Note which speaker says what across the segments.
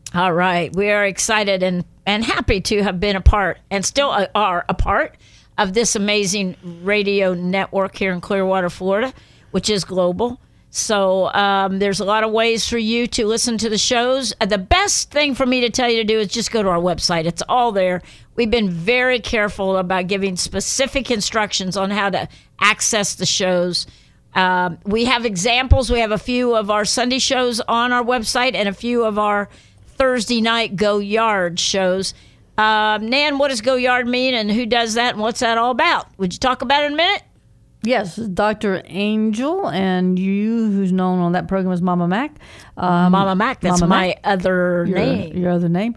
Speaker 1: All right. We are excited and happy to have been a part and still are a part of this amazing radio network here in Clearwater, Florida, which is global. So there's a lot of ways for you to listen to the shows. The best thing for me to tell you to do is just go to our website. It's all there. We've been very careful about giving specific instructions on how to access the shows. We have examples. We have a few of our Sunday shows on our website and a few of our Thursday night Go Yard shows. Nan, what does Go Yard mean and who does that and what's that all about? Would you talk about it in a minute?
Speaker 2: Yes, Dr. Angel, and you, who's known on that program as Mama Mac.
Speaker 1: Mama Mac, that's
Speaker 2: Mama
Speaker 1: my
Speaker 2: Mac,
Speaker 1: other name.
Speaker 2: Your other name.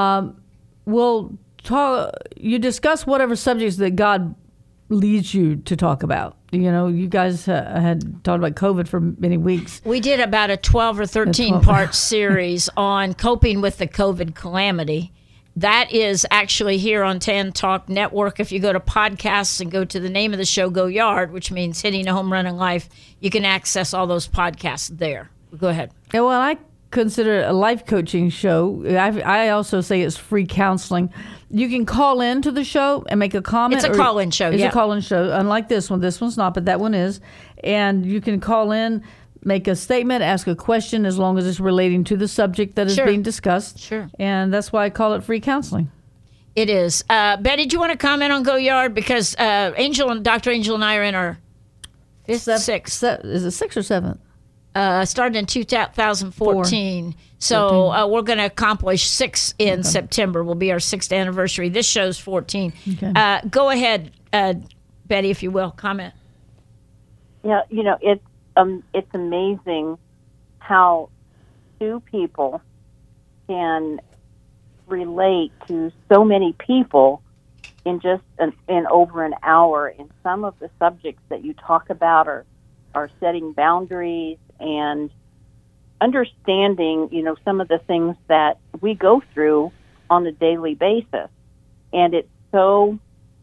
Speaker 2: We'll talk. You discuss whatever subjects that God leads you to talk about. You know, you guys had talked about COVID for many weeks.
Speaker 1: We did about a 12 or 13 part series on coping with the COVID calamity. That is actually here on Tan Talk Network. If you go to podcasts and go to the name of the show, Go Yard, which means hitting a home run in life, you can access all those podcasts there. Go ahead.
Speaker 2: Yeah, well, I consider it a life coaching show. I also say it's free counseling. You can call in to the show and make a comment.
Speaker 1: It's a call-in show,
Speaker 2: It's a call-in show, unlike this one. This one's not, but that one is. And you can call in, make a statement, ask a question, as long as it's relating to the subject that is being discussed.
Speaker 1: Sure.
Speaker 2: And that's why I call it free counseling.
Speaker 1: It is. Betty, do you want to comment on Go Yard? Because Dr. Angel and I are in our sixth.
Speaker 2: Is it 6 or 7?
Speaker 1: Started in 2014. So we're going to accomplish 6 in September. Will be our 6th anniversary. This show's 14. Okay. Go ahead, Betty, if you will. Comment.
Speaker 3: Yeah, you know, it's amazing how two people can relate to so many people in just in over an hour. And some of the subjects that you talk about are setting boundaries and understanding, you know, some of the things that we go through on a daily basis. And it's so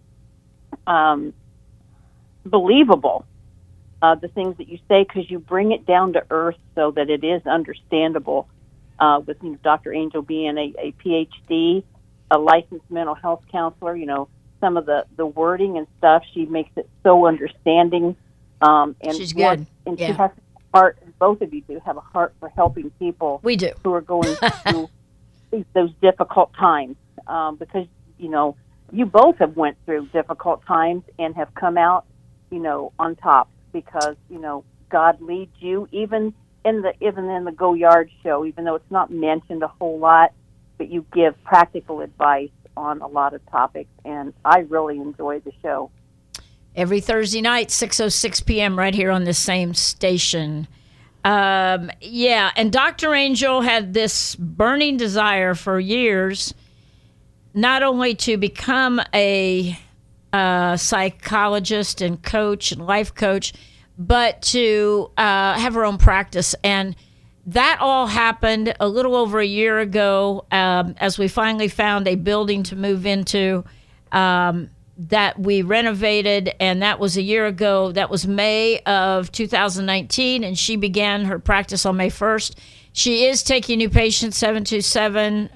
Speaker 3: believable, the things that you say, because you bring it down to earth so that it is understandable. With Dr. Angel being a PhD, a licensed mental health counselor, you know, some of the wording and stuff, she makes it so understanding. And
Speaker 1: she's good.
Speaker 3: And she has a heart, both of you do have a heart for helping people.
Speaker 1: We do.
Speaker 3: Who are going through those difficult times. Because, you know, you both have went through difficult times and have come out, you know, on top because, you know, God leads you even in the Go Yard show, even though it's not mentioned a whole lot, but you give practical advice on a lot of topics, and I really enjoy the show.
Speaker 1: Every Thursday night, 6:06 p.m. right here on this same station. And Dr. Angel had this burning desire for years, not only to become a psychologist and coach and life coach, but to have her own practice. And that all happened a little over a year ago as we finally found a building to move into that we renovated, and that was a year ago. That was May of 2019, and she began her practice on May 1st. She is taking new patients, 727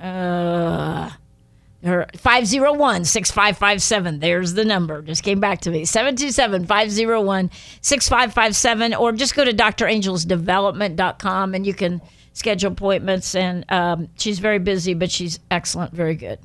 Speaker 1: her 501-6557. There's the number. Just came back to me. 727-501-6557. Or just go to drangelsdevelopment.com and you can schedule appointments. And she's very busy, but she's excellent. Very good.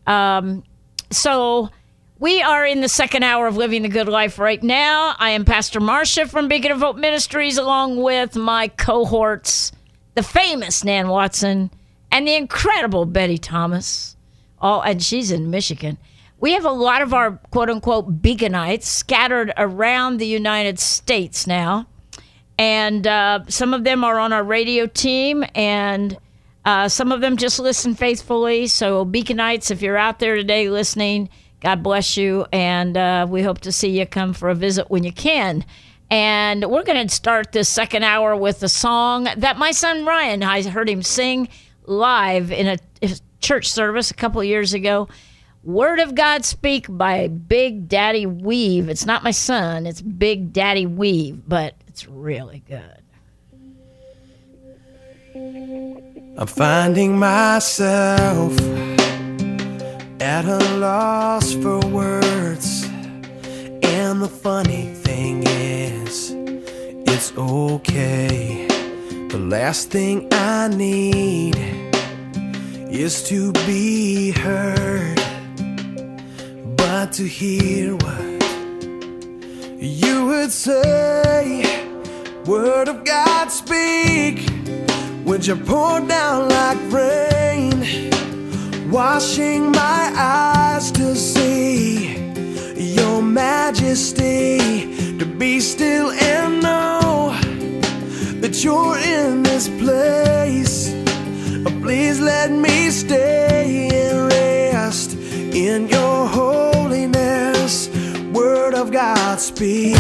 Speaker 1: So we are in the second hour of Living the Good Life right now. I am Pastor Marcia from Beacon of Hope Ministries, along with my cohorts, the famous Nan Watson and the incredible Betty Thomas. And she's in Michigan. We have a lot of our quote-unquote Beaconites scattered around the United States now. And some of them are on our radio team, and some of them just listen faithfully. So Beaconites, if you're out there today listening, God bless you, and we hope to see you come for a visit when you can. And we're going to start this second hour with a song that my son Ryan, I heard him sing live in a church service a couple of years ago. Word of God Speak by Big Daddy Weave. It's not my son, it's Big Daddy Weave, but it's really good.
Speaker 4: I'm finding myself at a loss for words. And the funny thing is, it's okay. The last thing I need is to be heard, but to hear what you would say. Word of God, speak. Would you pour down like rain, washing my eyes to see your majesty, to be still and know that you're in this place. Please let me stay and rest in your holiness. Word of God, speak.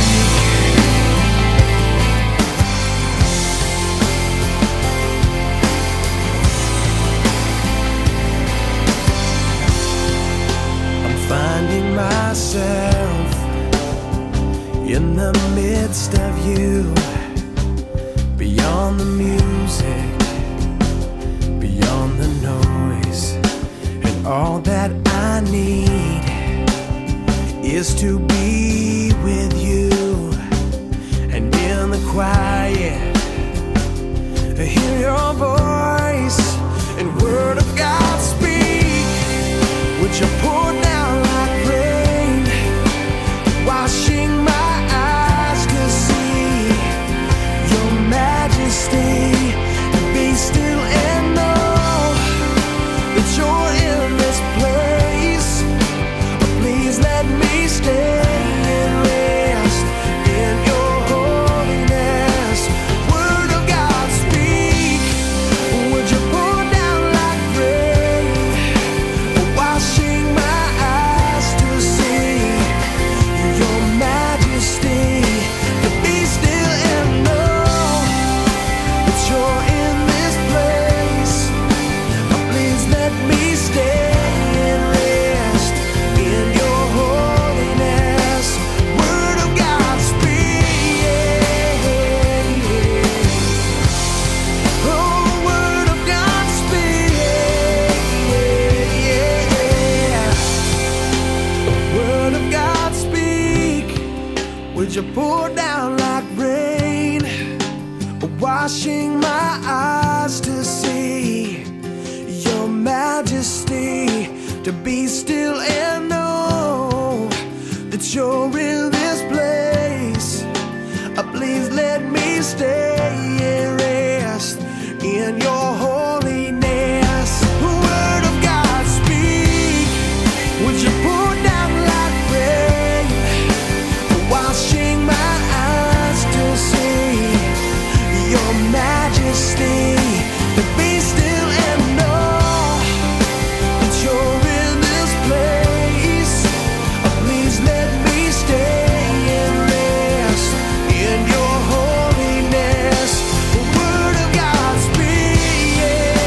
Speaker 4: Finding myself in the midst of you, beyond the music, beyond the noise, and all that I need is to be with you. And in the quiet, hear your voice, and word of God, speak. Would you pour down like rain, washing my eyes to see your majesty, and be still and know that you're in this place. Please let me stay and rest in your holiness. Word of God, speak. Would you pour down like rain, washing my eyes to see your majesty, to be still and know that you're in this place. Please let me stay and rest in your holiness. Word of God, speak. Oh, word of God, speak. Word of God, speak. Would you pour down like rain, washing my eyes to see your majesty, to be still and know that you're in this place. Please let me stay and rest in your holiness. Word of God, speak. Would you pour down like rain, washing my eyes to see your majesty, to be still and know that you're in this place. Please let me stay and rest in your holiness. Word of God, speak.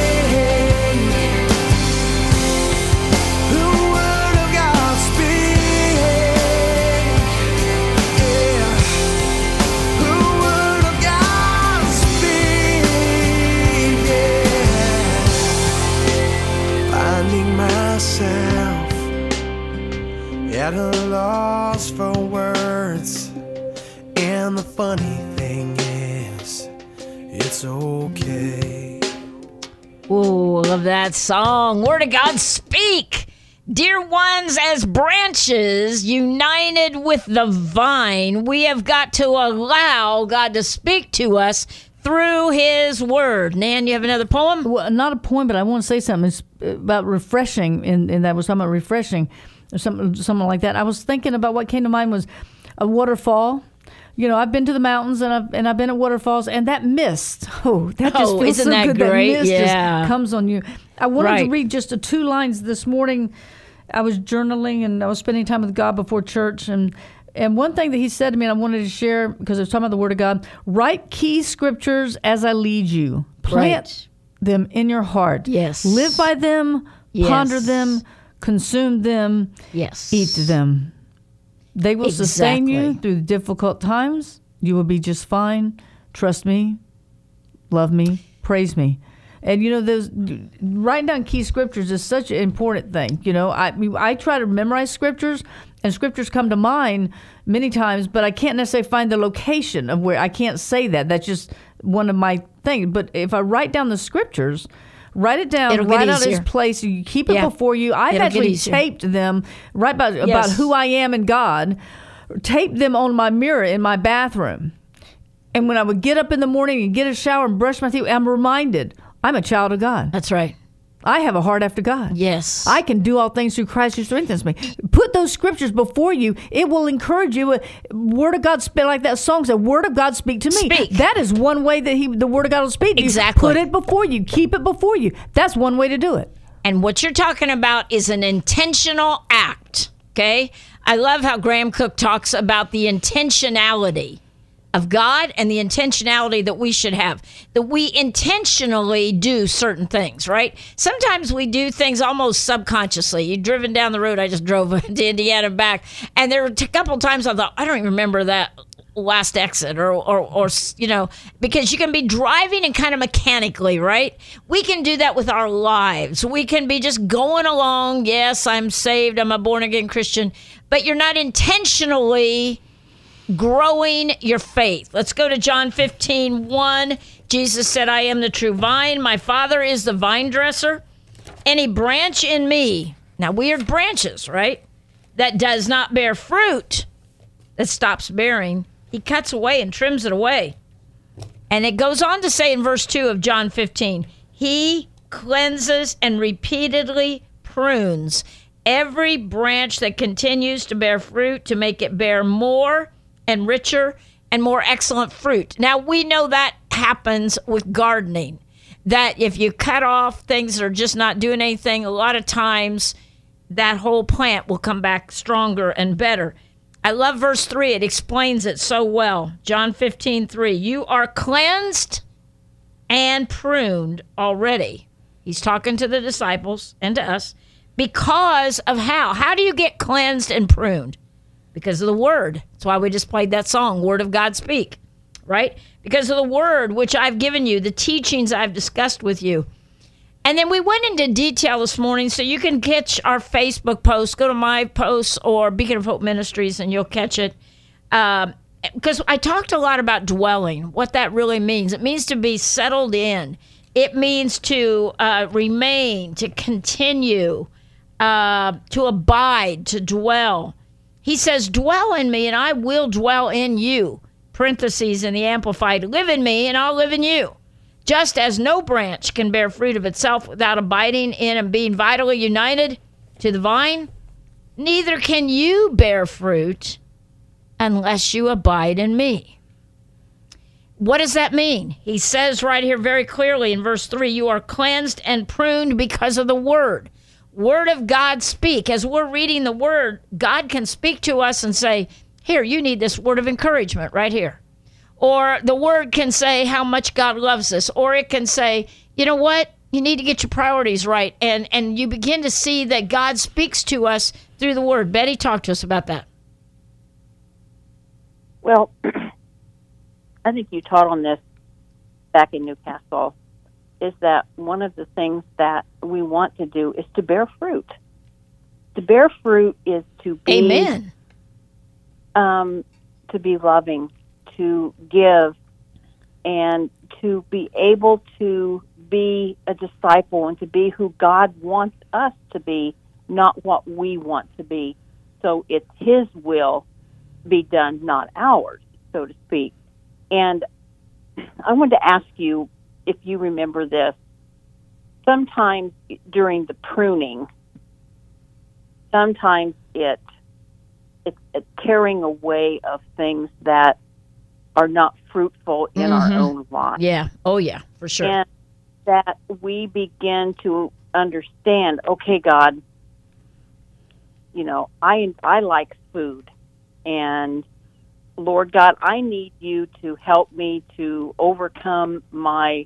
Speaker 4: The word of God, speak. Yeah. The word of God, speak. Yeah. Finding myself at a loss for words, and the funny thing is, it's okay.
Speaker 1: Ooh, love that song. Word of God, speak. Dear ones, as branches united with the vine, we have got to allow God to speak to us through his word. Nan, you have another poem?
Speaker 2: Well, not a poem, but I want to say something. It's about refreshing, and that was talking about refreshing, or something like that. I was thinking about what came to mind was a waterfall. You know, I've been to the mountains and I've been at waterfalls, and that mist. Oh, that just feels
Speaker 1: isn't
Speaker 2: so
Speaker 1: that
Speaker 2: good.
Speaker 1: great?
Speaker 2: That mist
Speaker 1: Yeah.
Speaker 2: just comes on you. I wanted to
Speaker 1: Right.
Speaker 2: read just 2 lines this morning. I was journaling and I was spending time with God before church, and one thing that he said to me, and I wanted to share because I was talking about the Word of God. Write key scriptures as I lead you. Plant
Speaker 1: Right.
Speaker 2: them in your heart.
Speaker 1: Yes.
Speaker 2: Live by them.
Speaker 1: Yes.
Speaker 2: Ponder them. Consume them.
Speaker 1: Yes.
Speaker 2: Eat them. They will sustain you
Speaker 1: Exactly.
Speaker 2: through difficult times. You will be just fine. Trust me. Love me. Praise me. And, those writing down key scriptures is such an important thing. I try to memorize scriptures, and scriptures come to mind many times, but I can't necessarily find the location of where I can't say that. That's just one of my things. But if I write down the scriptures, write it down, write out its place, you keep it before you. I've actually taped them, write about who I am in God, taped them on my mirror in my bathroom. And when I would get up in the morning and get a shower and brush my teeth, I'm reminded I'm a child of God.
Speaker 1: That's right.
Speaker 2: I have a heart after God.
Speaker 1: Yes.
Speaker 2: I can do all things through Christ who strengthens me. Put those scriptures before you. It will encourage you. Word of God, like that song said, Word of God, speak to me.
Speaker 1: Speak.
Speaker 2: That is one way that the Word of God will speak to you.
Speaker 1: Exactly.
Speaker 2: Put it before you. Keep it before you. That's one way to do it.
Speaker 1: And what you're talking about is an intentional act, okay? I love how Graham Cook talks about the intentionality of God and the intentionality that we should have, that we intentionally do certain things, right? Sometimes we do things almost subconsciously. You've driven down the road. I just drove to Indiana and back. And there were a couple of times I thought, I don't even remember that last exit or because you can be driving and kind of mechanically, right? We can do that with our lives. We can be just going along. Yes, I'm saved. I'm a born again Christian, but you're not intentionally growing your faith. Let's go to John 15:1. Jesus said, I am the true vine. My Father is the vine dresser. Any branch in me, now we are branches, right? That does not bear fruit, that stops bearing, he cuts away and trims it away. And it goes on to say in verse 2 of John 15, he cleanses and repeatedly prunes every branch that continues to bear fruit to make it bear more and richer and more excellent fruit. Now, we know that happens with gardening, that if you cut off things that are just not doing anything, a lot of times that whole plant will come back stronger and better. I love verse 3. It explains it so well. John 15:3. You are cleansed and pruned already. He's talking to the disciples and to us because of how? How do you get cleansed and pruned? Because of the word. That's why we just played that song, Word of God Speak, right? Because of the word which I've given you, the teachings I've discussed with you. And then we went into detail this morning, so you can catch our Facebook post. Go to my post or Beacon of Hope Ministries, and you'll catch it. Because I talked a lot about dwelling, what that really means. It means to be settled in. It means to remain, to continue, to abide, to dwell. He says, dwell in me and I will dwell in you. Parentheses in the Amplified, live in me and I'll live in you. Just as no branch can bear fruit of itself without abiding in and being vitally united to the vine, neither can you bear fruit unless you abide in me. What does that mean? He says right here very clearly in verse 3, you are cleansed and pruned because of the word. Word of God speak. As we're reading the word, God can speak to us and say, here, you need this word of encouragement right here. Or the word can say how much God loves us. Or it can say, you know what? You need to get your priorities right. And you begin to see that God speaks to us through the word. Betty, talk to us about that.
Speaker 3: Well, I think you taught on this back in Newcastle, is that one of the things that we want to do is to bear fruit. To bear fruit is to be...
Speaker 1: Amen.
Speaker 3: To be loving, to give, and to be able to be a disciple and to be who God wants us to be, not what we want to be. So it's His will be done, not ours, so to speak. And I wanted to ask you if you remember this. Sometimes during the pruning, sometimes it's a tearing away of things that are not fruitful in our own life.
Speaker 1: Yeah. Oh, yeah, for sure.
Speaker 3: And that we begin to understand, okay, God, you know, I like food. And, Lord God, I need you to help me to overcome I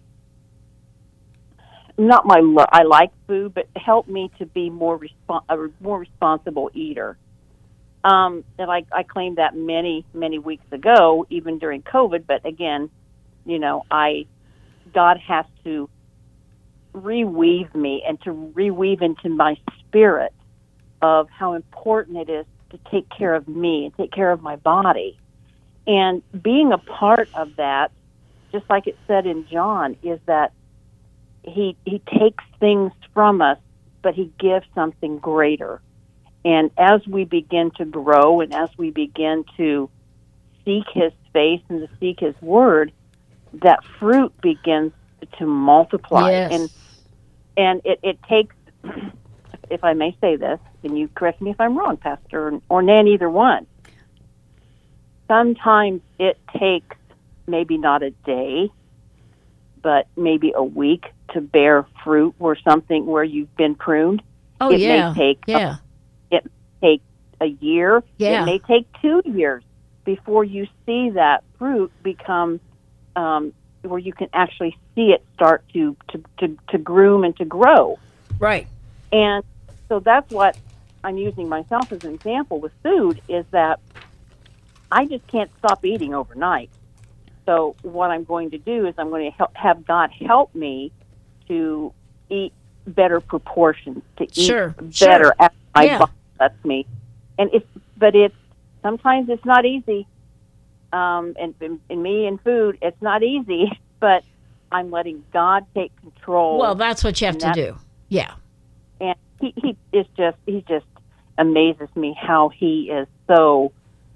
Speaker 3: like food, but help me to be a more responsible eater. And I claimed that many, many weeks ago, even during COVID. But again, you know, God has to reweave me and to reweave into my spirit of how important it is to take care of me and take care of my body. And being a part of that, just like it said in John, is that he takes things from us, but he gives something greater. And as we begin to grow and as we begin to seek his face and to seek his word, that fruit begins to multiply.
Speaker 1: Yes.
Speaker 3: And it takes, if I may say this, and you correct me if I'm wrong, Pastor, or Nan, either one. Sometimes it takes maybe not a day, but maybe a week to bear fruit where you've been pruned.
Speaker 1: Oh,
Speaker 3: it
Speaker 1: yeah.
Speaker 3: may take
Speaker 1: yeah.
Speaker 3: it may take a year.
Speaker 1: Yeah.
Speaker 3: It may take 2 years before you see that fruit become where you can actually see it start to groom and to grow.
Speaker 1: Right.
Speaker 3: And so that's what I'm using myself as an example with food, is that I just can't stop eating overnight. So what I'm going to do is I'm going to have God help me to eat better proportions, to eat better as my body lets me. And sometimes it's not easy. And me and food, it's not easy, but I'm letting God take control.
Speaker 1: Well, that's what you have to do. Yeah.
Speaker 3: And he just amazes me how he is so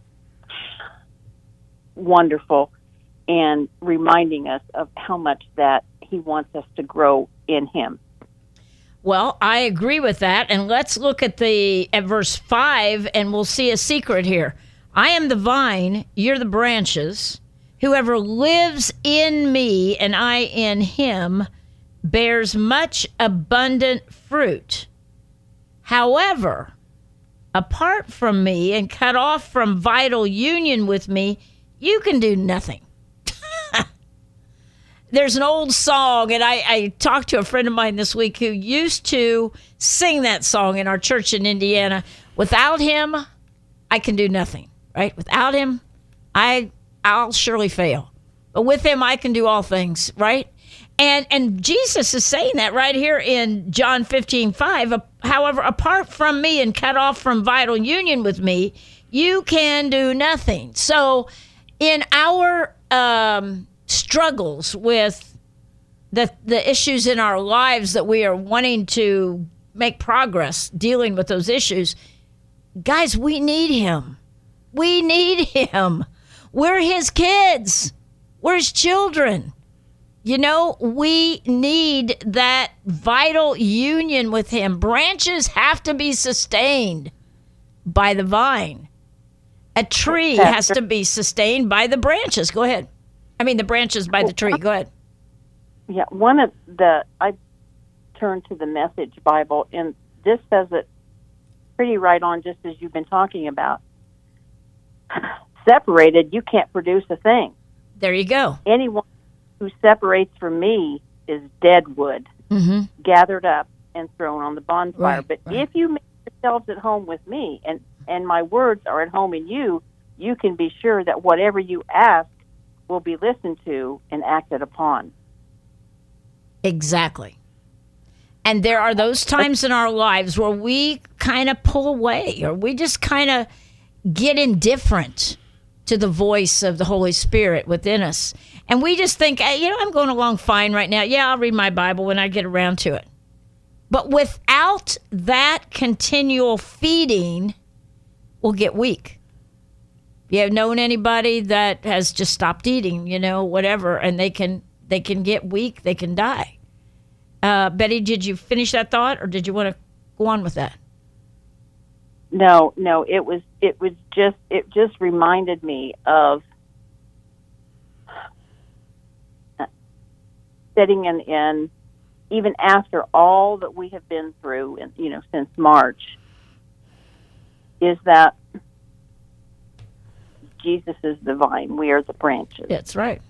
Speaker 3: wonderful and reminding us of how much that he wants us to grow in him.
Speaker 1: Well, I agree with that. And let's look at verse 5, and we'll see a secret here. I am the vine, you're the branches. Whoever lives in me and I in him bears much abundant fruit. However, apart from me and cut off from vital union with me, you can do nothing. There's an old song, and I talked to a friend of mine this week who used to sing that song in our church in Indiana. Without him, I can do nothing, right? Without him, I'll surely fail. But with him, I can do all things, right? And Jesus is saying that right here in John 15:5. However, apart from me and cut off from vital union with me, you can do nothing. So in our struggles with the issues in our lives that we are wanting to make progress dealing with those issues, guys, we need him. We need him. We're his kids. We're his children. You know, we need that vital union with him. Branches have to be sustained by the vine. A tree has to be sustained by the branches. Go ahead. I mean, the branches by the tree. Go ahead.
Speaker 3: Yeah, I turned to the Message Bible, and this says it pretty right on, just as you've been talking about. Separated, you can't produce a thing.
Speaker 1: There you go.
Speaker 3: Anyone who separates from me is dead wood, gathered up and thrown on the bonfire. But if you make yourselves at home with me, and my words are at home in you, you can be sure that whatever you ask will be listened to and acted upon.
Speaker 1: Exactly. And there are those times in our lives where we kind of pull away, or we just kind of get indifferent to the voice of the Holy Spirit within us. And we just think, hey, I'm going along fine right now. Yeah, I'll read my Bible when I get around to it. But without that continual feeding, we'll get weak. You have known anybody that has just stopped eating, whatever, and they can get weak, they can die. Betty, did you finish that thought, or did you want to go on with that?
Speaker 3: No, it just reminded me of sitting in even after all that we have been through, since March, is that Jesus is the vine, we are the branches.
Speaker 1: That's right.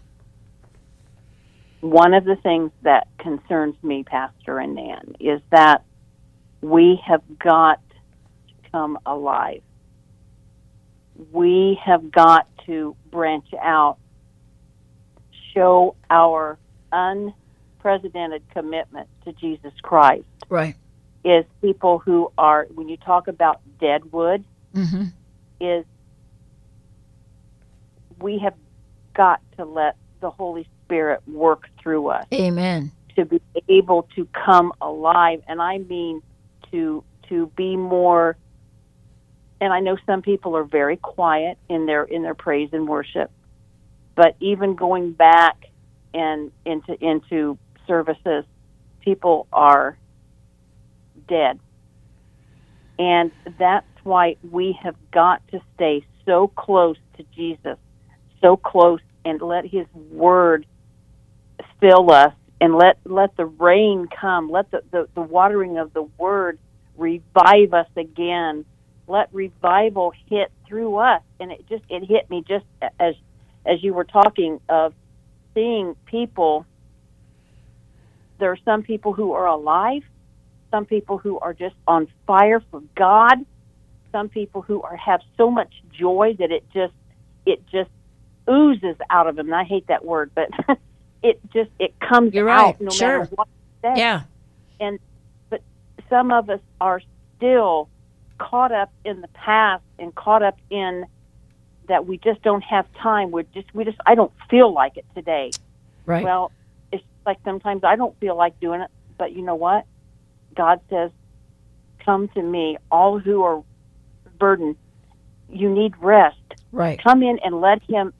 Speaker 3: One of the things that concerns me, Pastor and Nan, is that we have got to come alive. We have got to branch out, show our unprecedented commitment to Jesus Christ
Speaker 1: Right.
Speaker 3: is people who are, when you talk about dead wood,
Speaker 1: Mm-hmm.
Speaker 3: is we have got to let the Holy Spirit work through us
Speaker 1: Amen.
Speaker 3: to be able to come alive. And I mean to be more, and I know some people are very quiet in their praise and worship, but even going back and into services, people are dead. And that's why we have got to stay so close to Jesus, so close, and let his word fill us, and let the rain come, let the watering of the word revive us again. Let revival hit through us. And it hit me just as you were talking of seeing people. There are some people who are alive, some people who are just on fire for God, some people who have so much joy that it just oozes out of them. And I hate that word, but it comes
Speaker 1: You're right.
Speaker 3: out no
Speaker 1: Sure.
Speaker 3: matter what you say.
Speaker 1: Yeah.
Speaker 3: But some of us are still caught up in the past and caught up in that we just don't have time. I don't feel like it today.
Speaker 1: Right.
Speaker 3: Well, it's like sometimes I don't feel like doing it, but you know what? God says, "Come to me, all who are burdened. You need rest.
Speaker 1: Right.
Speaker 3: Come in and let him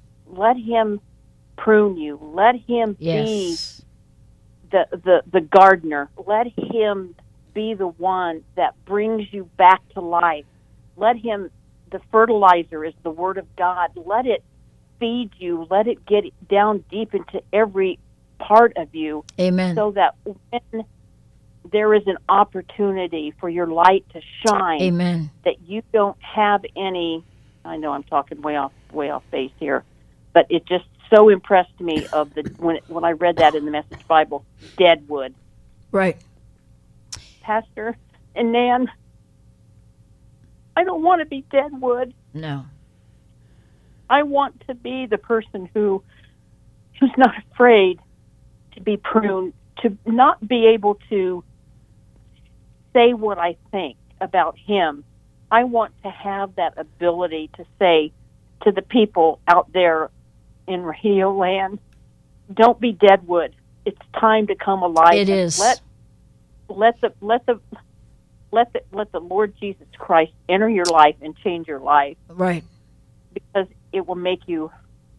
Speaker 3: prune you. Let him
Speaker 1: Yes.
Speaker 3: be the gardener. Let him be the one that brings you back to life. Let him, the fertilizer is the word of God. Let it feed you. Let it get down deep into every part of you,
Speaker 1: Amen.
Speaker 3: so that when there is an opportunity for your light to shine,
Speaker 1: Amen.
Speaker 3: that you don't have any, I know I'm talking way off base here, but it just so impressed me of when I read that in the Message Bible, dead wood.
Speaker 1: Right.
Speaker 3: Pastor and Nan, I don't want to be dead wood.
Speaker 1: No.
Speaker 3: I want to be the person who's not afraid to be pruned, to not be able to say what I think about him. I want to have that ability to say to the people out there in Radio Land, don't be dead wood. It's time to come alive.
Speaker 1: It is.
Speaker 3: Let the Lord Jesus Christ enter your life and change your life,
Speaker 1: Right.
Speaker 3: because it will make you.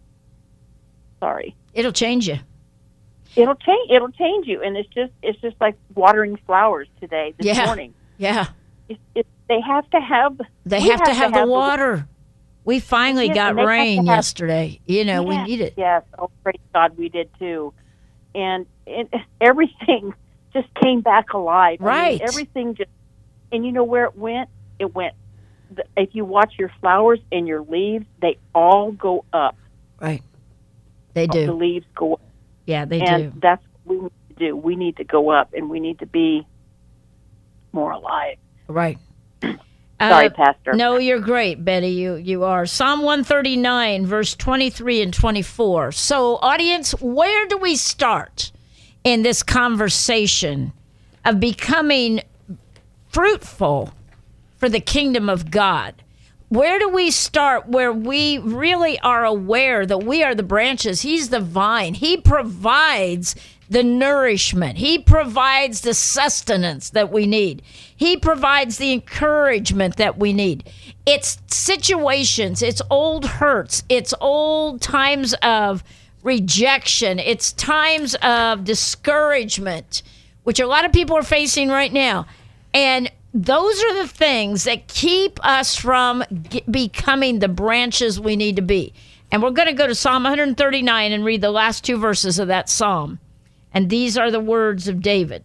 Speaker 3: Sorry.
Speaker 1: It'll change you.
Speaker 3: It'll change you, and it's just like watering flowers today, this morning.
Speaker 1: Yeah.
Speaker 3: They have to have.
Speaker 1: They have to have the water. We finally
Speaker 3: Yes,
Speaker 1: got
Speaker 3: and they have
Speaker 1: rain
Speaker 3: to have-
Speaker 1: yesterday. You know, we need it.
Speaker 3: Yes. Oh, praise God, we did too. And everything just came back alive. I mean,
Speaker 1: Right.
Speaker 3: everything just, and you know where it went? It went, if you watch your flowers and your leaves, they all go up.
Speaker 1: Right. They
Speaker 3: The
Speaker 1: do.
Speaker 3: leaves go up.
Speaker 1: Yeah, they
Speaker 3: And
Speaker 1: do.
Speaker 3: that's what we need to do. We need to go up, and we need to be more alive.
Speaker 1: Right.
Speaker 3: Sorry, Pastor.
Speaker 1: No, you're great, Betty. You are. Psalm 139, verse 23 and 24. So, audience, where do we start in this conversation of becoming fruitful for the kingdom of God? Where do we start where we really are aware that we are the branches? He's the vine. He provides the nourishment. He provides the sustenance that we need. He provides the encouragement that we need. It's situations, it's old hurts, it's old times of rejection, it's times of discouragement, which a lot of people are facing right now. And those are the things that keep us from becoming the branches we need to be. And we're going to go to Psalm 139 and read the last two verses of that psalm. And these are the words of David.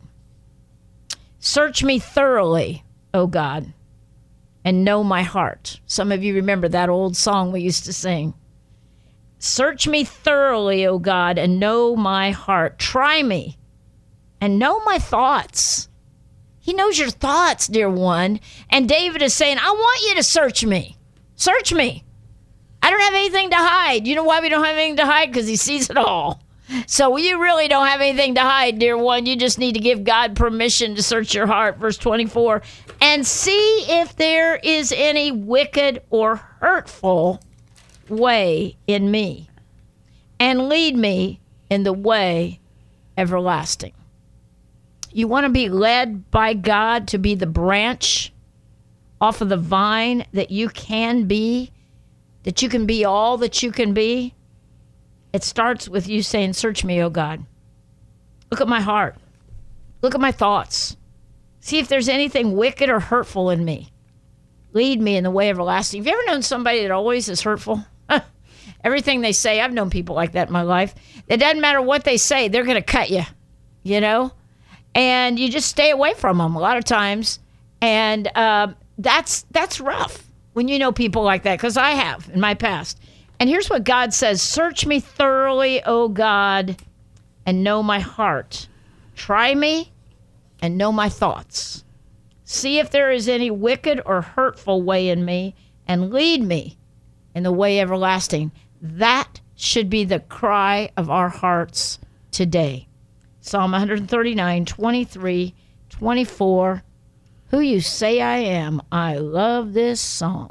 Speaker 1: Search me thoroughly, O God, and know my heart. Some of you remember that old song we used to sing. Search me thoroughly, O God, and know my heart. Try me and know my thoughts. He knows your thoughts, dear one. And David is saying, I want you to search me. Search me. I don't have anything to hide. You know why we don't have anything to hide? Because he sees it all. So you really don't have anything to hide, dear one. You just need to give God permission to search your heart, verse 24, and see if there is any wicked or hurtful way in me, and lead me in the way everlasting. You want to be led by God to be the branch off of the vine that you can be, that you can be all that you can be. It starts with you saying, search me, O God. Look at my heart. Look at my thoughts. See if there's anything wicked or hurtful in me. Lead me in the way everlasting. Have you ever known somebody that always is hurtful? Everything they say, I've known people like that in my life. It doesn't matter what they say, they're going to cut you, you know? And you just stay away from them a lot of times. And that's rough when you know people like that, because I have in my past. And here's what God says: search me thoroughly, O God, and know my heart. Try me and know my thoughts. See if there is any wicked or hurtful way in me, and lead me in the way everlasting. That should be the cry of our hearts today. Psalm 139, 23, 24. Who you say I am. I love this song.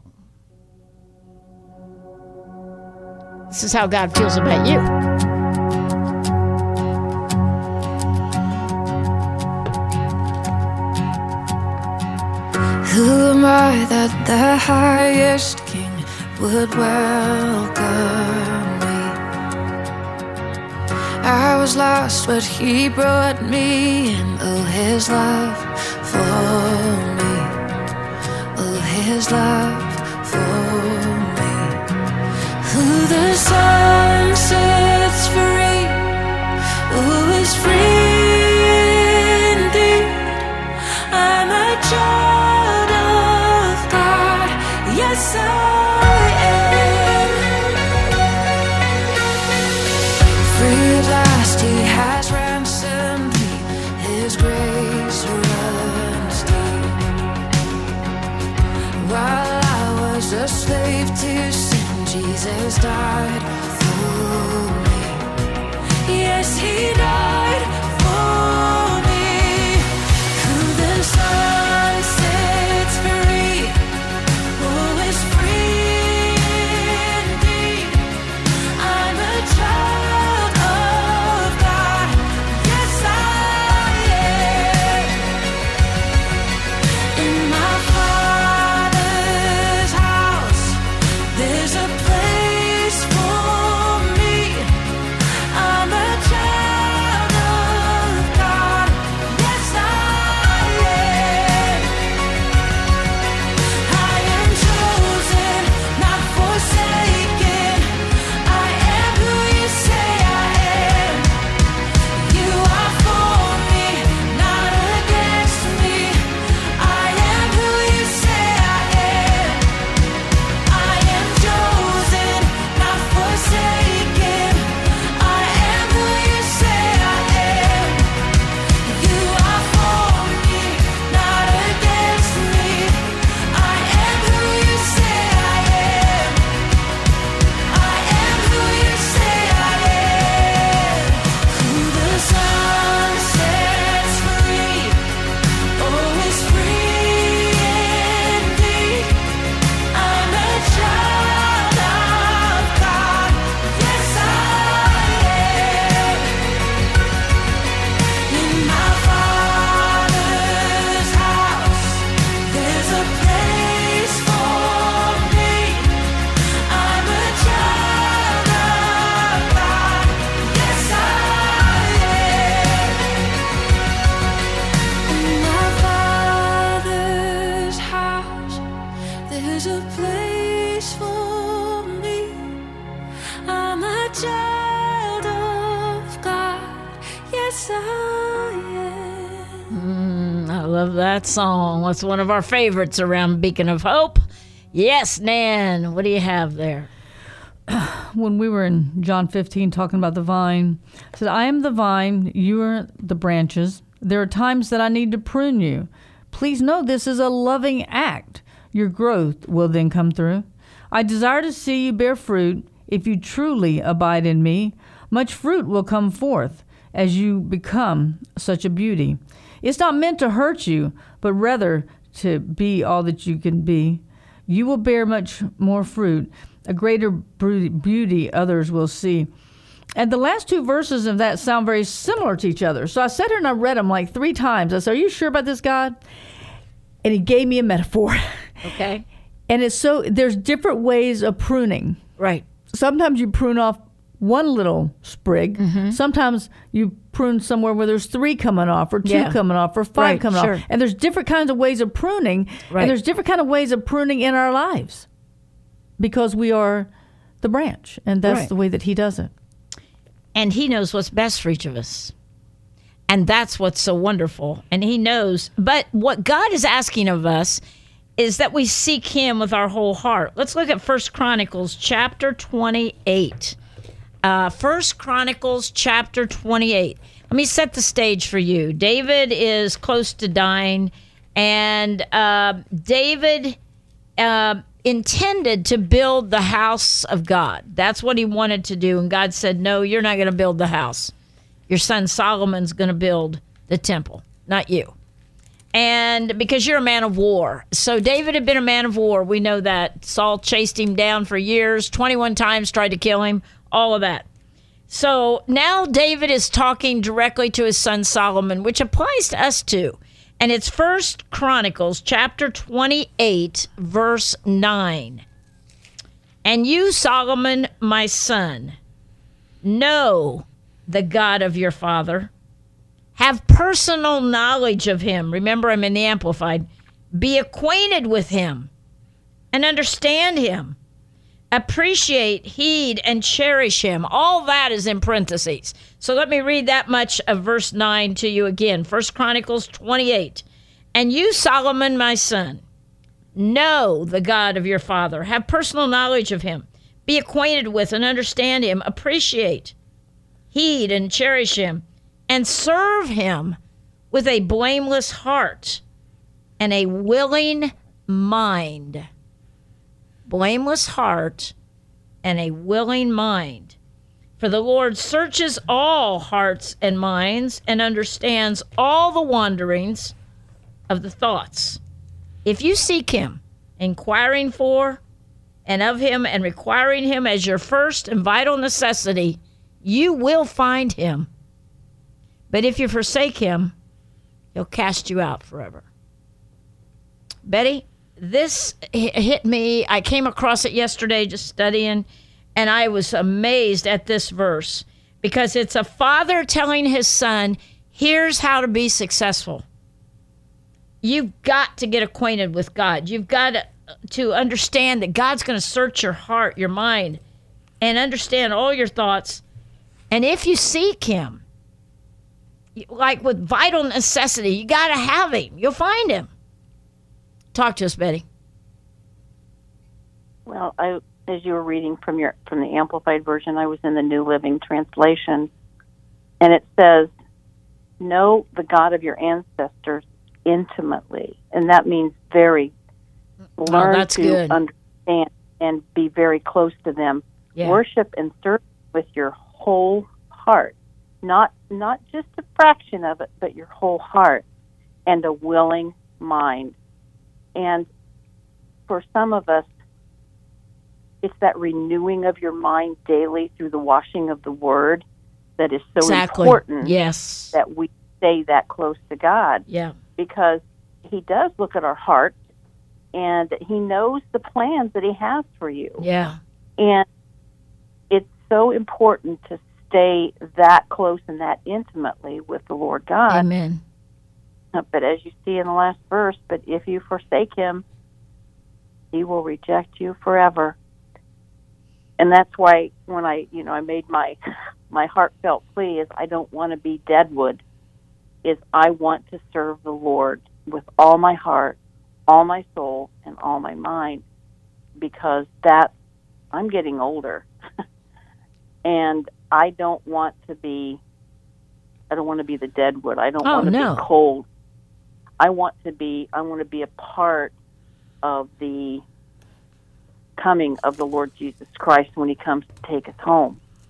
Speaker 1: This is how God feels about you.
Speaker 5: Who am I that the highest king would welcome me? I was lost, but he brought me in. Oh, his love for me. Oh, his love for me. Who the sun sets free, who is free indeed. I'm a child of God, yes I am. Free at last, he has ransomed me, his grace runs deep. While I was a slave to sin, Jesus died for me. Yes, he died for me. Who the Son sets free, who is free indeed. I'm a child of God, yes I am. In my Father's house, there's a place for me. I'm a child of God, yes I am. I am chosen, not forsaken. I am who you say I am. You are for me, not against me. I am who you say I am. I am chosen, not forsaken. I am who you say I am. You are for me, not against me. I am who you say I am. I am who you say I am. Who the Son sets free, oh, is free indeed. I'm a child of God, yes I am. In my Father's house, there's a place for me. I'm a child of God, yes I am. In my Father's house, there's a place for me. I'm a child of God, yes I am.
Speaker 1: I love that song. That's one of our favorites around Beacon of Hope. Yes, Nan, what do you have there?
Speaker 2: When we were in John 15 talking about the vine, it said, I am the vine, you are the branches. There are times that I need to prune you. Please know this is a loving act. Your growth will then come through. I desire to see you bear fruit if you truly abide in me. Much fruit will come forth as you become such a beauty. It's not meant to hurt you, but rather to be all that you can be. You will bear much more fruit, a greater beauty others will see. And the last two verses of that sound very similar to each other. So I sat here and I read them like 3 times. I said, are you sure about this, God? And he gave me a metaphor.
Speaker 1: Okay.
Speaker 2: And it's so, there's different ways of pruning.
Speaker 1: Right.
Speaker 2: Sometimes you prune off one little sprig.
Speaker 1: Mm-hmm.
Speaker 2: Sometimes you prune somewhere where there's 3 coming off, or 2 coming off, or 5 coming off. And there's different kinds of ways of pruning.
Speaker 1: Right.
Speaker 2: And there's different kind of ways of pruning in our lives, because we are the branch, and that's the way that he does it.
Speaker 1: And he knows what's best for each of us. And that's what's so wonderful. And he knows. But what God is asking of us is that we seek him with our whole heart. Let's look at 1 Chronicles chapter 28. 1 Chronicles chapter 28. Let me set the stage for you. David is close to dying, and David intended to build the house of God. That's what he wanted to do, and God said, no, you're not going to build the house. Your son Solomon's going to build the temple, not you. And because you're a man of war. So David had been a man of war. We know that. Saul chased him down for years, 21 times tried to kill him, all of that. So now David is talking directly to his son Solomon, which applies to us too. And it's 1 Chronicles chapter 28, verse 9. And you, Solomon, my son, know the God of your father. Have personal knowledge of him. Remember, I'm in the Amplified. Be acquainted with him and understand him. Appreciate, heed, and cherish him. All that is in parentheses. So let me read that much of verse 9 to you again. 1 Chronicles 28. And you, Solomon, my son, know the God of your father. Have personal knowledge of him. Be acquainted with and understand him. Appreciate, heed, and cherish him. And serve him with a blameless heart and a willing mind. Blameless heart and a willing mind. For the Lord searches all hearts and minds and understands all the wanderings of the thoughts. If you seek him, inquiring for and of him and requiring him as your first and vital necessity, you will find him. But if you forsake him, he'll cast you out forever. Betty, this hit me. I came across it yesterday just studying, and I was amazed at this verse because it's a father telling his son, here's how to be successful. You've got to get acquainted with God. You've got to understand that God's going to search your heart, your mind, and understand all your thoughts. And if you seek him, like with vital necessity, you got to have him. You'll find him. Talk to us, Betty.
Speaker 3: Well, as you were reading from the Amplified Version, I was in the New Living Translation, and it says, know the God of your ancestors intimately. And that means learn to
Speaker 1: good.
Speaker 3: Understand and be very close to them. Yeah. Worship and serve with your whole heart. Not just a fraction of it, but your whole heart and a willing mind. And for some of us, it's that renewing of your mind daily through the washing of the Word that is so important.
Speaker 1: Yes.
Speaker 3: That we stay that close to God.
Speaker 1: Yeah.
Speaker 3: Because he does look at our hearts, and he knows the plans that he has for you.
Speaker 1: Yeah.
Speaker 3: And it's so important to stay that close and that intimately with the Lord God.
Speaker 1: Amen.
Speaker 3: But as you see in the last verse, but if you forsake him, he will reject you forever. And that's why when I made my heartfelt plea is I don't want to be deadwood, is I want to serve the Lord with all my heart, all my soul, and all my mind, because I'm getting older. And I don't want to be the deadwood. I don't want to be cold. I want to be a part of the coming of the Lord Jesus Christ when he comes to take us home.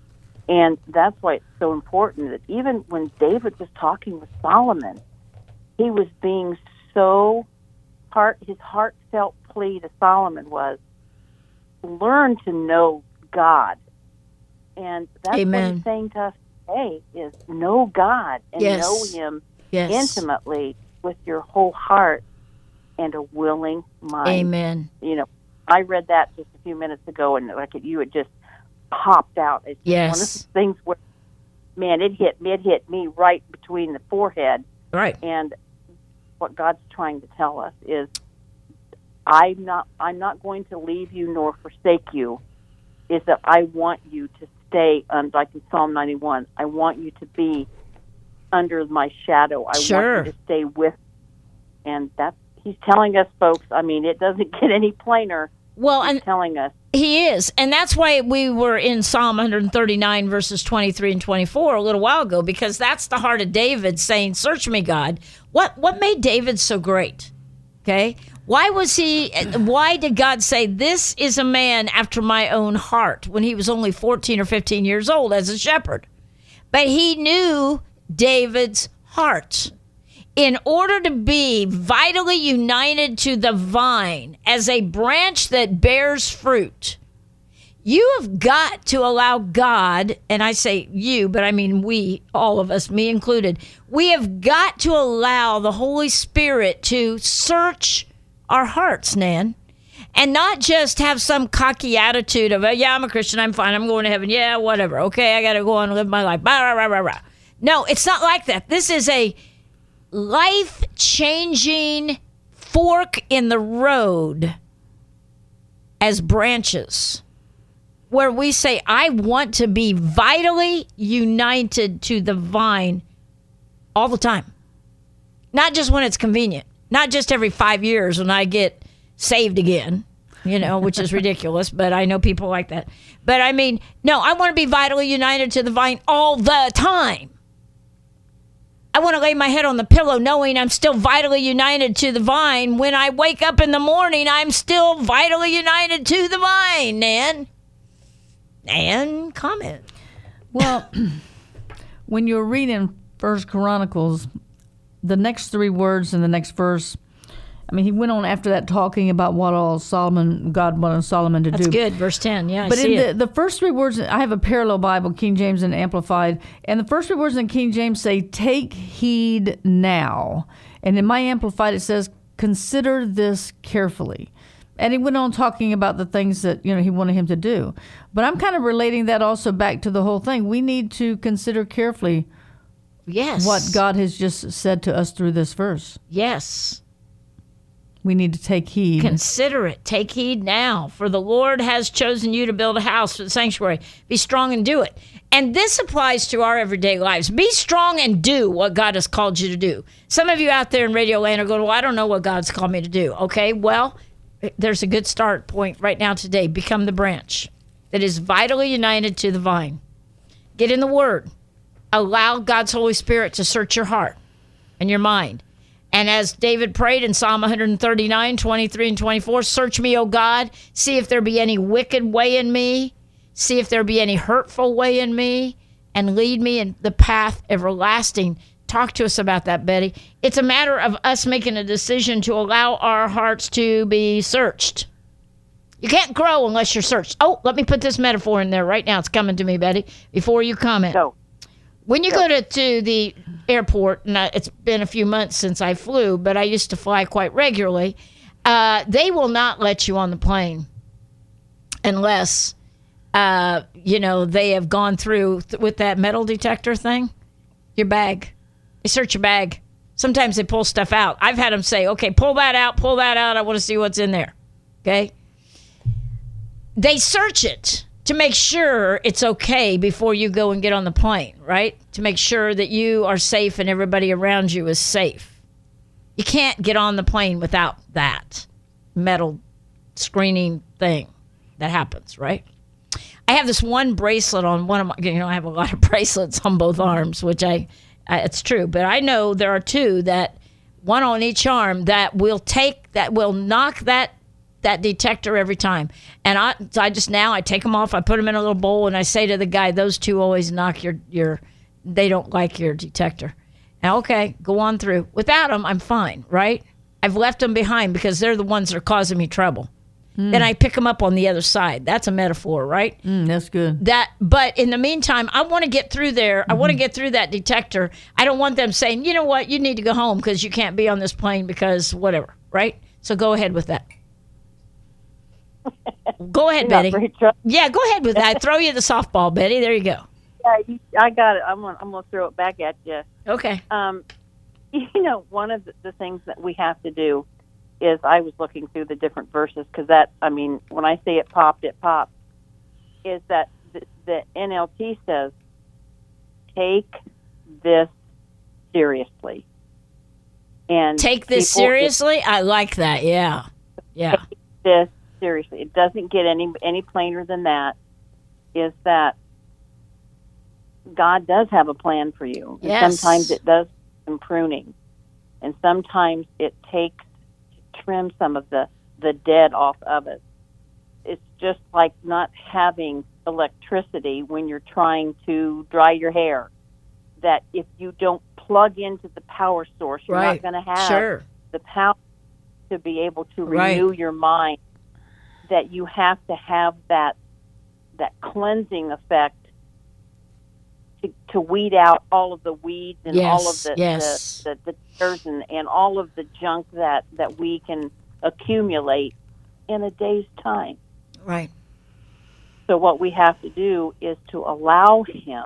Speaker 3: And that's why it's so important that even when David was talking with Solomon, he was being so his heartfelt plea to Solomon was, learn to know God. And that's
Speaker 1: Amen.
Speaker 3: what he's saying to us today is know God and know Him intimately with your whole heart and a willing mind.
Speaker 1: Amen.
Speaker 3: You know, I read that just a few minutes ago, and like you had just popped out. It's just one of those things where, man, it hit me right between the forehead.
Speaker 1: Right.
Speaker 3: And what God's trying to tell us is, I'm not going to leave you nor forsake you. Is that I want you to stay, like in Psalm 91, I want you to be under my shadow. I want you to stay with me. And he's telling us, folks, I mean, it doesn't get any plainer.
Speaker 1: Well,
Speaker 3: he's
Speaker 1: and
Speaker 3: telling us.
Speaker 1: He is. And that's why we were in Psalm 139, verses 23 and 24 a little while ago, because that's the heart of David saying, search me, God. What made David so great? Okay. Why did God say, this is a man after my own heart, when he was only 14 or 15 years old as a shepherd? But he knew David's heart. In order to be vitally united to the vine as a branch that bears fruit, you have got to allow God, and I say you, but I mean we, all of us, me included, we have got to allow the Holy Spirit to search our hearts, Nan, and not just have some cocky attitude of, yeah, I'm a Christian, I'm fine, I'm going to heaven, yeah, whatever, okay, I got to go on and live my life. Bah, rah, rah, rah. No, it's not like that. This is a life-changing fork in the road as branches, where we say, I want to be vitally united to the vine all the time, not just when it's convenient. Not just every 5 years when I get saved again, which is ridiculous, but I know people like that. But I mean, no, I want to be vitally united to the vine all the time. I want to lay my head on the pillow knowing I'm still vitally united to the vine. When I wake up in the morning, I'm still vitally united to the vine, Nan. Nan, comment.
Speaker 2: Well, when you're reading First Chronicles, the next three words in the next verse, I mean, he went on after that talking about what all God wanted Solomon to do.
Speaker 1: That's good, verse 10, yeah.
Speaker 2: But in the first three words, I have a parallel Bible, King James and Amplified, and the first three words in King James say, take heed now. And in my Amplified, it says, consider this carefully. And he went on talking about the things that, he wanted him to do. But I'm kind of relating that also back to the whole thing. We need to consider carefully what God has just said to us through this verse.
Speaker 1: Yes.
Speaker 2: We need to take heed.
Speaker 1: Consider it. Take heed now, for the Lord has chosen you to build a house for the sanctuary. Be strong and do it. And this applies to our everyday lives. Be strong and do what God has called you to do. Some of you out there in Radio Land are going, well, I don't know what God's called me to do. Okay, well, there's a good start point right now today. Become the branch that is vitally united to the vine. Get in the Word. Allow God's Holy Spirit to search your heart and your mind. And as David prayed in Psalm 139, 23 and 24, search me, O God, see if there be any wicked way in me, see if there be any hurtful way in me, and lead me in the path everlasting. Talk to us about that, Betty. It's a matter of us making a decision to allow our hearts to be searched. You can't grow unless you're searched. Oh, let me put this metaphor in there right now. It's coming to me, Betty, before you comment.
Speaker 3: Go.
Speaker 1: When you go to the airport, and it's been a few months since I flew, but I used to fly quite regularly, they will not let you on the plane unless, they have gone through with that metal detector thing, your bag. They search your bag. Sometimes they pull stuff out. I've had them say, okay, pull that out. I want to see what's in there. Okay? They search it to make sure it's okay before you go and get on the plane, right? To make sure that you are safe and everybody around you is safe. You can't get on the plane without that metal screening thing that happens, right? I have this one bracelet on one of my, I have a lot of bracelets on both arms, which it's true, but I know there are two, that one on each arm, that will knock that that detector every time. And I take them off, I put them in a little bowl, and I say to the guy, those two always knock they don't like your detector. And okay, go on through. Without them, I'm fine, right? I've left them behind because they're the ones that are causing me trouble. Then I pick them up on the other side. That's a metaphor, right?
Speaker 2: That's good.
Speaker 1: But in the meantime, I want to get through there. I want to get through that detector. I don't want them saying, you know what, you need to go home because you can't be on this plane because whatever, right? So go ahead with that. Go ahead, Betty. Yeah, go ahead with that. I throw you the softball, Betty. There you go.
Speaker 3: Yeah, I got it. I'm gonna throw it back at you.
Speaker 1: Okay.
Speaker 3: One of the things that we have to do is I was looking through the different verses because when I say it popped, is that the NLT says, take this seriously. And
Speaker 1: take this seriously? I like that, yeah. Yeah.
Speaker 3: Take this seriously. It doesn't get any plainer than that, is that God does have a plan for you. And
Speaker 1: yes.
Speaker 3: Sometimes it does some pruning. And sometimes it takes trim some of the dead off of it. It's just like not having electricity when you're trying to dry your hair. That if you don't plug into the power source, you're not going to have the power to be able to renew your mind. That you have to have that cleansing effect to weed out all of the weeds and all of the tears and all of the junk that we can accumulate in a day's time.
Speaker 1: Right.
Speaker 3: So what we have to do is to allow him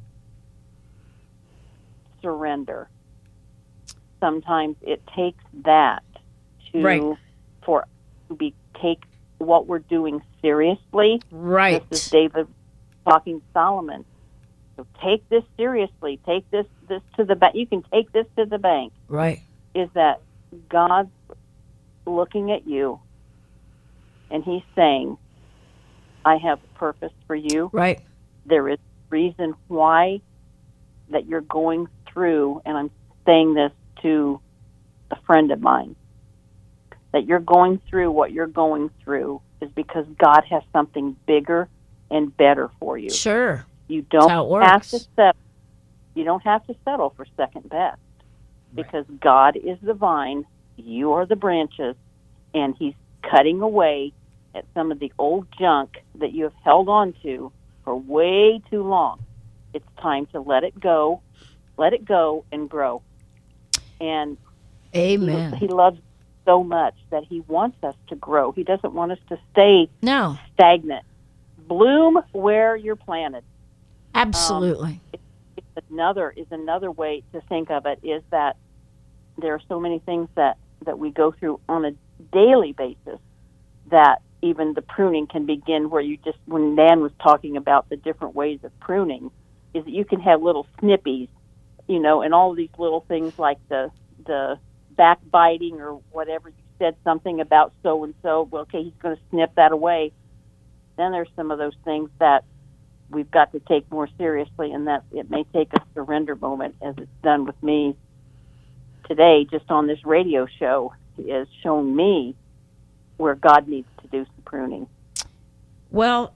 Speaker 3: surrender. Sometimes it takes that for us to take what we're doing seriously.
Speaker 1: Right.
Speaker 3: This is David talking to Solomon. So take this seriously. Take this to the bank. You can take this to the bank.
Speaker 1: Right.
Speaker 3: Is that God's looking at you, and He's saying, I have a purpose for you.
Speaker 1: Right.
Speaker 3: There is reason why that you're going through, and I'm saying this to a friend of mine, that you're going through what you're going through is because God has something bigger and better for you.
Speaker 1: Sure.
Speaker 3: You don't have to settle. You don't have to settle for second best, because God is the vine, you are the branches, and He's cutting away at some of the old junk that you have held on to for way too long. It's time to let it go and grow. And
Speaker 1: Amen.
Speaker 3: He loves so much that He wants us to grow. He doesn't want us to stay stagnant. Bloom where you're planted.
Speaker 1: Absolutely.
Speaker 3: It's another way to think of it is that there are so many things that we go through on a daily basis that even the pruning can begin where when Nan was talking about the different ways of pruning, is that you can have little snippies, and all of these little things like the backbiting or whatever. You said something about so-and-so, well, okay, he's going to snip that away. Then there's some of those things that we've got to take more seriously, and that it may take a surrender moment, as it's done with me today, just on this radio show, is showing me where God needs to do some pruning.
Speaker 1: Well,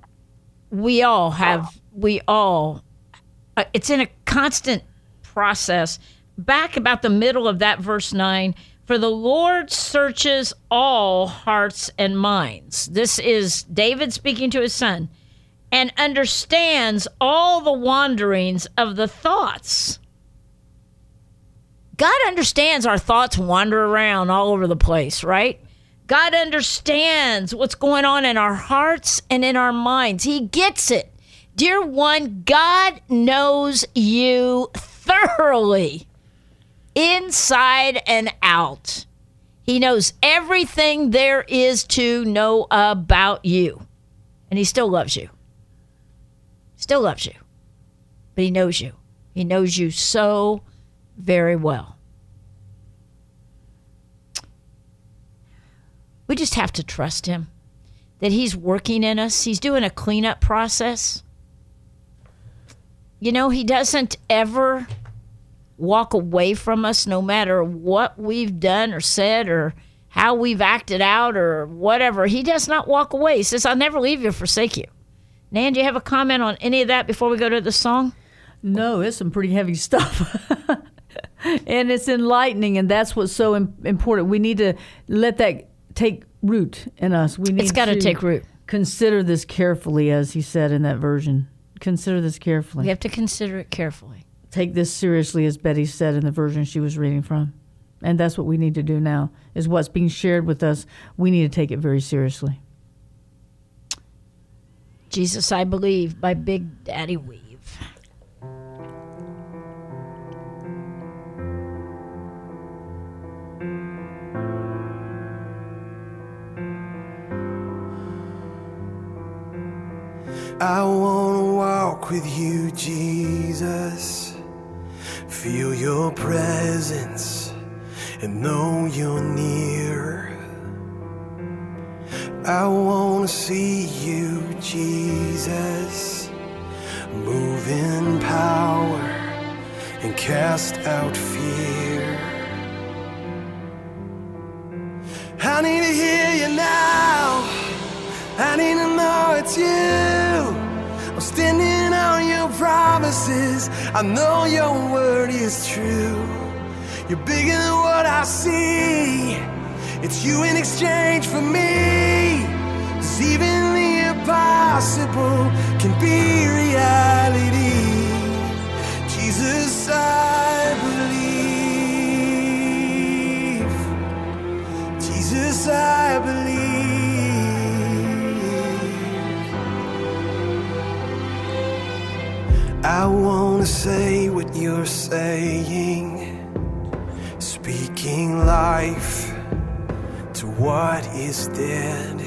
Speaker 1: it's in a constant process. Back about the middle of that verse 9, for the Lord searches all hearts and minds. This is David speaking to his son, and understands all the wanderings of the thoughts. God understands our thoughts wander around all over the place, right? God understands what's going on in our hearts and in our minds. He gets it. Dear one, God knows you thoroughly, inside and out. He knows everything there is to know about you. And He still loves you. Still loves you. But He knows you. He knows you so very well. We just have to trust Him, that He's working in us. He's doing a cleanup process. He doesn't ever walk away from us, no matter what we've done or said or how we've acted out or whatever, he does not walk away. He says, I'll never leave you or forsake you. Nan, do you have a comment on any of that before we go to the song?
Speaker 2: No, it's some pretty heavy stuff. And it's enlightening, and that's what's so important. We need to let that take root in us.
Speaker 1: It's got to take root.
Speaker 2: Consider this carefully, as he said in that version. Consider this carefully.
Speaker 1: We have to consider it carefully.
Speaker 2: Take this seriously, as Betty said in the version she was reading from. And that's what we need to do now, is what's being shared with us. We need to take it very seriously.
Speaker 1: Jesus, I Believe by Big Daddy Weave.
Speaker 4: I wanna walk with you, Jesus. Feel your presence and know you're near. I wanna see you, Jesus. Move in power and cast out fear. I need to hear you now. I need to know it's you. I'm standing on your promises. I know your word is true. You're bigger than what I see. It's you in exchange for me. 'Cause even the impossible can be reality. Jesus, I believe. Jesus, I believe. I wanna say what you're saying, speaking life to what is dead.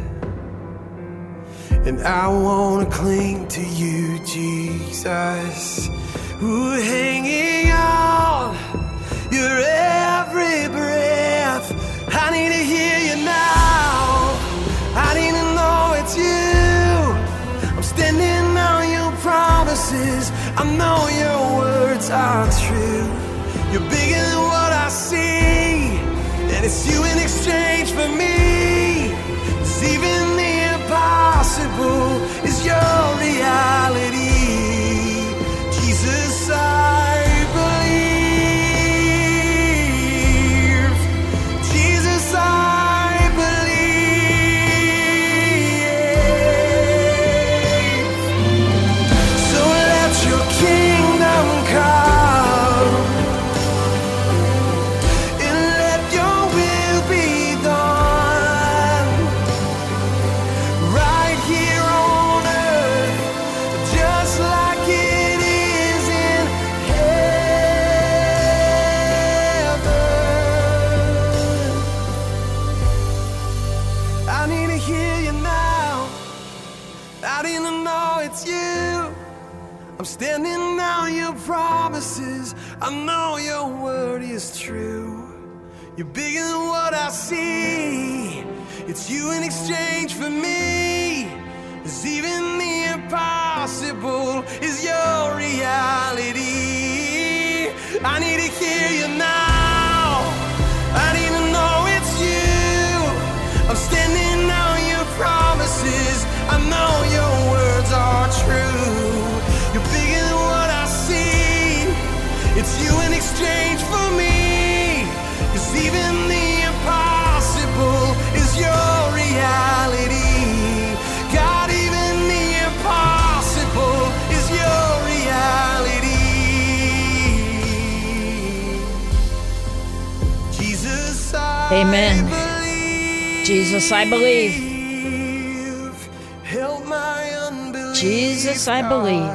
Speaker 4: And I wanna cling to you, Jesus. Ooh, hanging on your every breath. I need to hear you now. I need to know it's you. I'm standing on your promises. I know your words are true. You're bigger than what I see, and it's you in exchange for me. 'Cause even the impossible is your reality. Jesus, I believe. Jesus, I kingdom come, and let your will be done, right here on earth, just like it is in heaven. I need to hear you now. I need to know it's you. I'm standing on your promises. I know your word is true. You're bigger than what I see. It's you in exchange for me. 'Cause even the impossible is your reality. I need to hear you now. I need to know it's you. I'm standing on your promises. I know your words are true. You're bigger than what I see. It's you in exchange for me. 'Cause even the impossible is your reality. God, even the impossible is your reality. Jesus, I
Speaker 1: Amen.
Speaker 4: believe.
Speaker 1: Jesus, I believe.
Speaker 4: Help my unbelief.
Speaker 1: Jesus, I believe.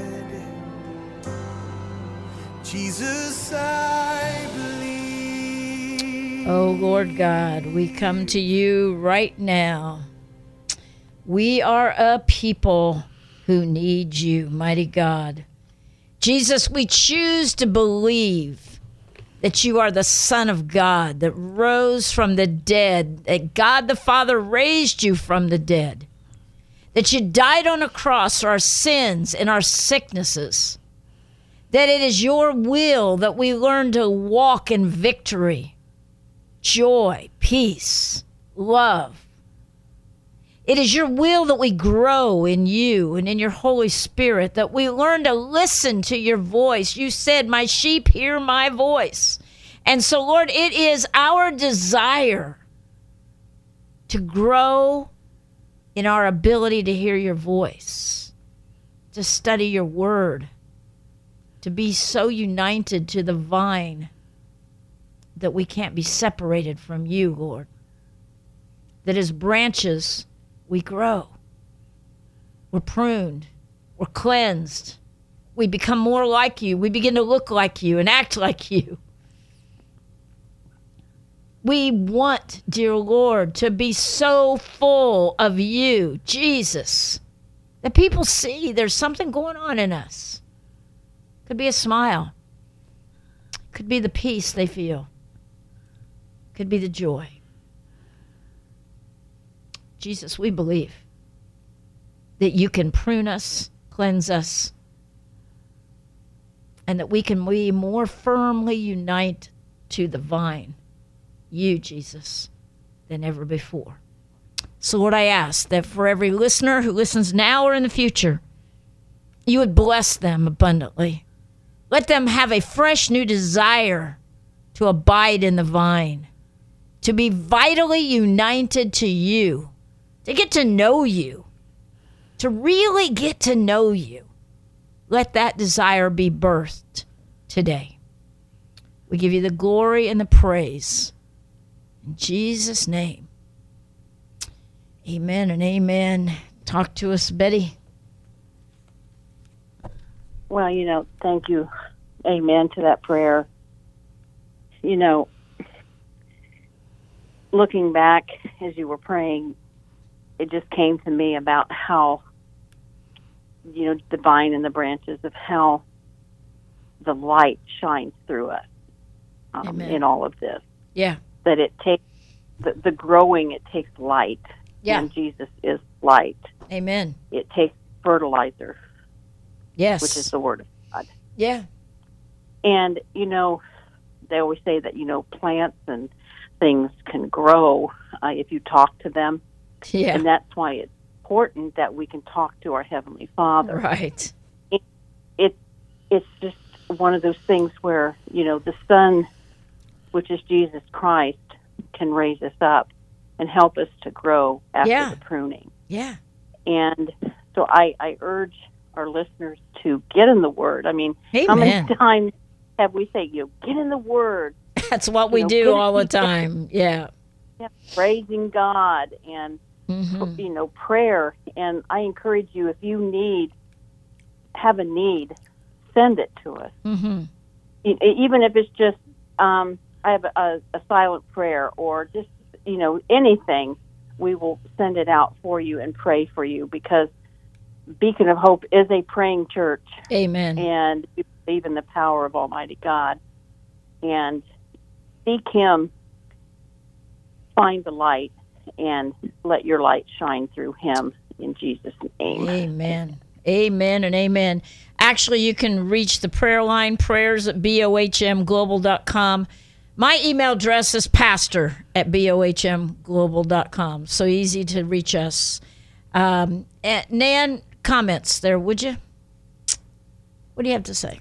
Speaker 4: Jesus, I believe.
Speaker 1: Oh, Lord God, we come to you right now. We are a people who need you, mighty God. Jesus, we choose to believe that you are the Son of God that rose from the dead, that God the Father raised you from the dead, that you died on a cross for our sins and our sicknesses, that it is your will that we learn to walk in victory. joy, peace, love. It is your will that we grow in you and in your Holy Spirit, that we learn to listen to your voice. You said, my sheep hear my voice. And so, Lord, it is our desire to grow in our ability to hear your voice, to study your word, to be so united to the vine that we can't be separated from you, Lord. That as branches, we grow. We're pruned. We're cleansed. We become more like you. We begin to look like you and act like you. We want, dear Lord, to be so full of you, Jesus, that people see there's something going on in us. Could be a smile. Could be the peace they feel. Could be the joy. Jesus, we believe that you can prune us, cleanse us, and that we can be more firmly unite to the vine, you, Jesus, than ever before. So, Lord, I ask that for every listener who listens now or in the future, you would bless them abundantly. Let them have a fresh new desire to abide in the vine, to be vitally united to you, to get to know you, to really get to know you. Let that desire be birthed today. We give you the glory and the praise. In Jesus' name, amen and amen. Talk to us, Betty.
Speaker 3: Well, thank you. Amen to that prayer. Looking back as you were praying, it just came to me about how, the vine and the branches of how the light shines through us in all of this.
Speaker 1: Yeah.
Speaker 3: That it takes, the growing, it takes light.
Speaker 1: Yeah.
Speaker 3: And Jesus is light.
Speaker 1: Amen.
Speaker 3: It takes fertilizer.
Speaker 1: Yes.
Speaker 3: Which is the Word of God.
Speaker 1: Yeah.
Speaker 3: And, they always say that, plants and things can grow if you talk to them.
Speaker 1: Yeah.
Speaker 3: And that's why it's important that we can talk to our Heavenly Father.
Speaker 1: Right.
Speaker 3: It's just one of those things where, the Son, which is Jesus Christ, can raise us up and help us to grow after the pruning.
Speaker 1: Yeah.
Speaker 3: And so I urge our listeners to get in the Word. I mean,
Speaker 1: Amen.
Speaker 3: How many times have we said, get in the Word?
Speaker 1: That's what we do all the time. Yeah.
Speaker 3: Praising God and, prayer. And I encourage you, if you have a need, send it to us.
Speaker 1: Mm-hmm.
Speaker 3: Even if it's just, I have a silent prayer or just, anything, we will send it out for you and pray for you, because Beacon of Hope is a praying church.
Speaker 1: Amen.
Speaker 3: And we believe in the power of Almighty God. And seek Him, find the light, and let your light shine through Him in Jesus' name.
Speaker 1: Amen. Amen and amen. Actually, you can reach the prayer line, prayers@bohmglobal.com. My email address is pastor@bohmglobal.com. So easy to reach us. Nan, comments there, would you? What do you have to say?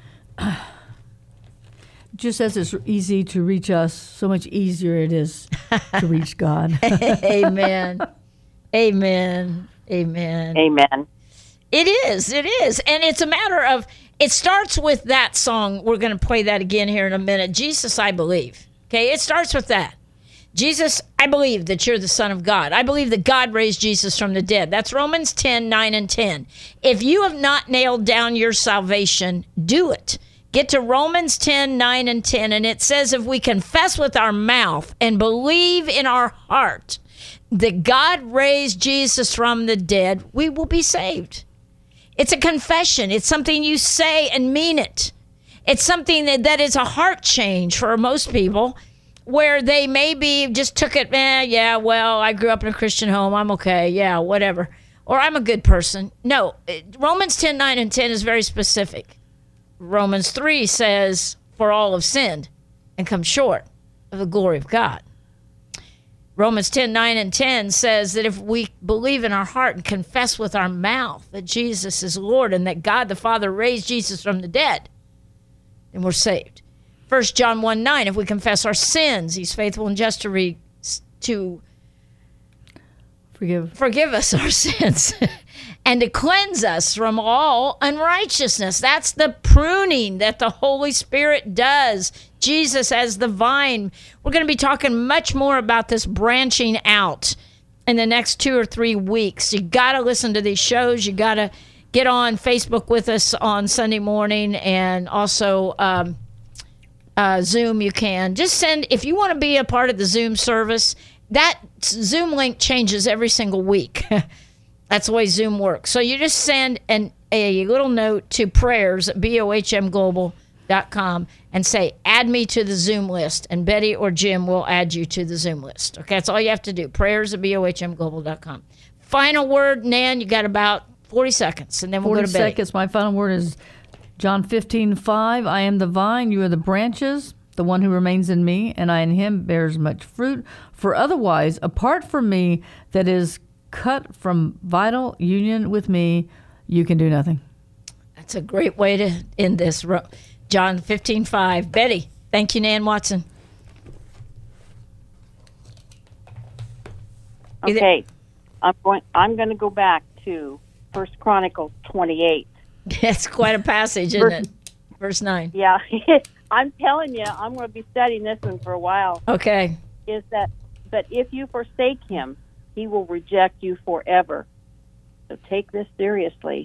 Speaker 2: Just as it's easy to reach us, so much easier it is to reach God.
Speaker 1: Amen. Amen. Amen.
Speaker 3: Amen.
Speaker 1: It is. And it's a matter of, it starts with that song. We're going to play that again here in a minute. Jesus, I believe. Okay, it starts with that. Jesus, I believe that you're the Son of God. I believe that God raised Jesus from the dead. That's Romans 10:9 and 10. If you have not nailed down your salvation, do it. Get to Romans 10:9 and 10, and it says, if we confess with our mouth and believe in our heart that God raised Jesus from the dead, we will be saved. It's a confession. It's something you say and mean it. It's something that is a heart change for most people, where they maybe just took it, I grew up in a Christian home, I'm okay, whatever. Or I'm a good person. No, Romans 10:9 and 10 is very specific. Romans 3 says, for all have sinned and come short of the glory of God. Romans 10:9 and 10 says that if we believe in our heart and confess with our mouth that Jesus is Lord and that God the Father raised Jesus from the dead, then we're saved. 1 John 1:9, if we confess our sins, he's faithful and just to forgive us our sins and to cleanse us from all unrighteousness. That's the pruning that the Holy Spirit does. Jesus as the vine. We're going to be talking much more about this branching out in the next 2 or 3 weeks. You got to listen to these shows. You got to get on Facebook with us on Sunday morning, and also Zoom. You can just send, if you want to be a part of the Zoom service, that Zoom link changes every single week. That's the way Zoom works. So you just send a little note to prayers@bohmglobal.com and say, add me to the Zoom list, and Betty or Jim will add you to the Zoom list. Okay, that's all you have to do, prayers@bohmglobal.com. Final word, Nan, you got about 40 seconds, and then we'll go to Betty.
Speaker 2: 40 seconds. My final word is John 15:5. I am the vine, you are the branches. The one who remains in me, and I in him, bears much fruit. For otherwise, apart from me, that is cut from vital union with me, you can do nothing.
Speaker 1: That's a great way to end this. John 15:5. Betty, thank you, Nan Watson.
Speaker 3: Okay, I'm going to go back to 1 Chronicles 28.
Speaker 1: That's quite a passage, isn't it? Verse 9.
Speaker 3: Yeah, I'm telling you, I'm going to be studying this one for a while.
Speaker 1: Okay.
Speaker 3: Is that, but if you forsake him, he will reject you forever. So take this seriously,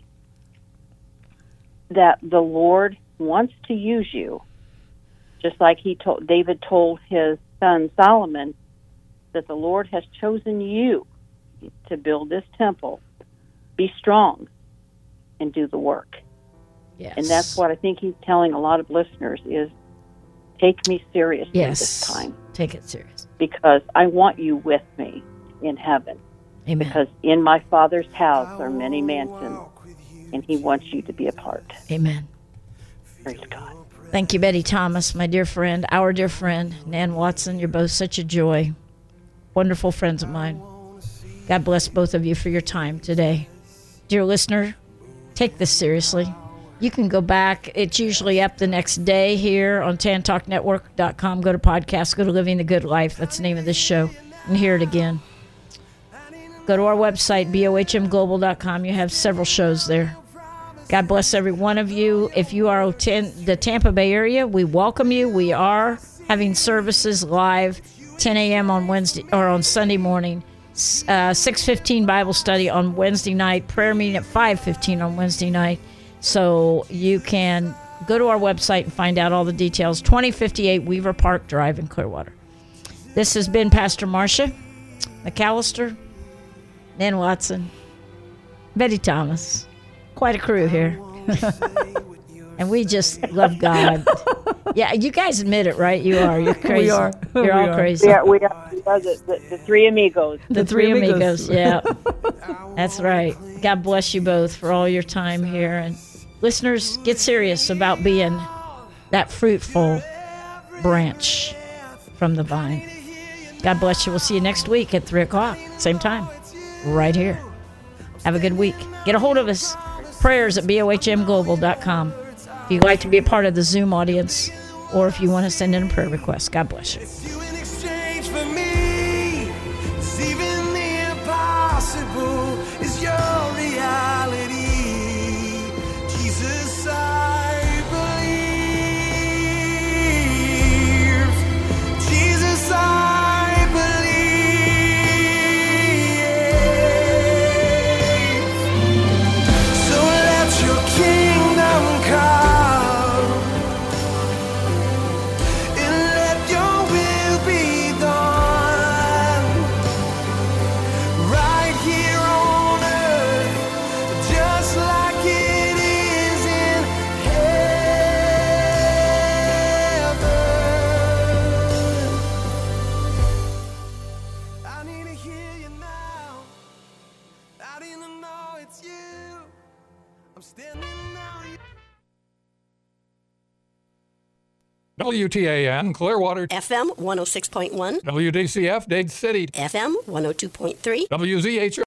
Speaker 3: that the Lord wants to use you, just like David told his son Solomon, that the Lord has chosen you to build this temple. Be strong and do the work.
Speaker 1: Yes.
Speaker 3: And that's what I think he's telling a lot of listeners is, take me seriously
Speaker 1: yes.
Speaker 3: this time.
Speaker 1: Take it serious.
Speaker 3: Because I want you with me in heaven.
Speaker 1: Amen.
Speaker 3: Because in my Father's house are many mansions, and he wants you to be a part.
Speaker 1: Amen.
Speaker 3: Praise God.
Speaker 1: Thank you, Betty Thomas, my dear friend, our dear friend, Nan Watson. You're both such a joy. Wonderful friends of mine. God bless both of you for your time today. Dear listener, take this seriously. You can go back. It's usually up the next day here on tantalknetwork.com. Go to podcast, go to Living the Good Life. That's the name of this show. And hear it again. Go to our website, bohmglobal.com. You have several shows there. God bless every one of you. If you are in the Tampa Bay area, we welcome you. We are having services live 10 a.m. on Wednesday or on Sunday morning. 6:15 Bible study on Wednesday night. Prayer meeting at 5:15 on Wednesday night. So you can go to our website and find out all the details. 2058 Weaver Park Drive in Clearwater. This has been Pastor Marcia McAllister, Nan Watson, Betty Thomas. Quite a crew here. And we just love God. Yeah, you guys admit it, right? You are. You're crazy.
Speaker 2: We are.
Speaker 1: You're all crazy.
Speaker 3: We are the three amigos.
Speaker 1: The three amigos. Yeah. That's right. God bless you both for all your time here. And listeners, get serious about being that fruitful branch from the vine. God bless you. We'll see you next week at 3 o'clock, same time, right here. Have a good week. Get a hold of us. prayers@bohmglobal.com. If you'd like to be a part of the Zoom audience, or if you want to send in a prayer request. God bless you.
Speaker 4: You in exchange for me, 'cause even the impossible is your reality. Jesus, I believe. Jesus, I believe. So let your kingdom come. I'm standing now.
Speaker 6: WTAN, Clearwater.
Speaker 7: FM 106.1.
Speaker 6: WDCF, Dade City.
Speaker 7: FM 102.3.
Speaker 6: WZHO.